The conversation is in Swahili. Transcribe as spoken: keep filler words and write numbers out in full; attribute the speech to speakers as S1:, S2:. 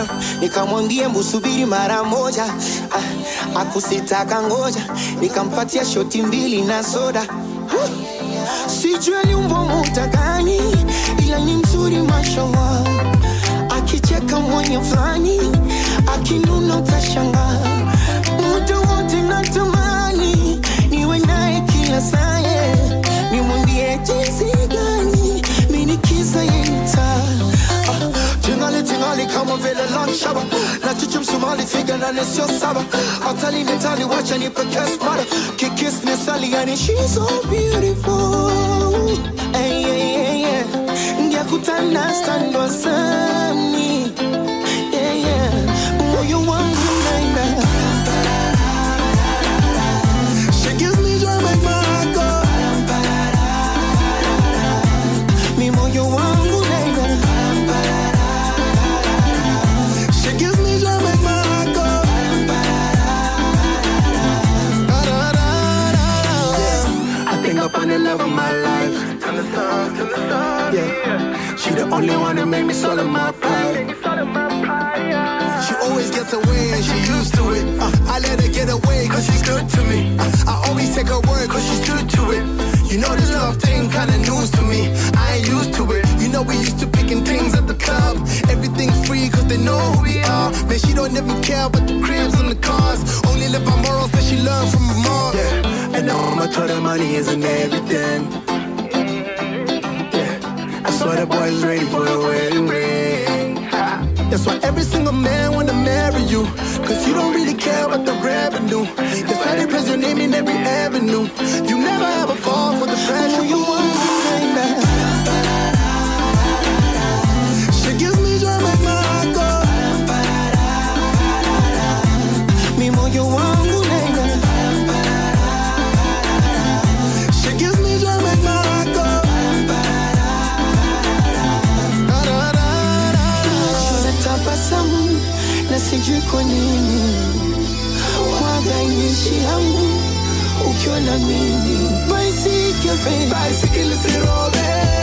S1: soda, nikamwambia mbusubiri mara moja. ah, Akusitaka ngoja, nikampatia shoti mbili na soda. Sijui ni umbo muta gani, ila ni mzuri mashallah. Akicheka mwenye flani, akinuna utashangaa. Muda wote natamani niwe naye kila saa, nimwambie jinsi gani mimi kisa yenita. Tingali tingali kama vile lunch shaba, na chuchu msumali figa na nesio saba. Atali netali wacha nipe kiss mara, kikis nesali yani she's so beautiful. Hey yeah yeah yeah, ndia kutana stando sami. Yeah yeah, moyo wangu naenda. She gives me joy make my heart go. Mi moyo wangu naenda. Up on the love of my life. Turn the sun, turn the sun, yeah. She the only one that make me swallow my pride. She always gets away and she used to it. uh, I let her get away cause she's good to me. uh, I always take her word cause she's true to it. You know this love thing kinda news to me. I ain't used to it. You know we used to picking things at the club. Everything's free cause they know who we are. Man, she don't even care about the cribs and the cars. Only live by morals that she learned from her mom. Yeah. And all my total money isn't everything. Yeah, I swear the boy's ready for the wedding ring. That's why every single man wanna marry you, cause you don't really care about the revenue. That's why they press your name in every avenue. You never ever fall for the pressure. You want to she gives me joy, make my heart go. Mi moyo wangu nena. Na sijui kwa nini waga inishi yangu ukiwa na mimi. Bicycle, bicycle sirobe.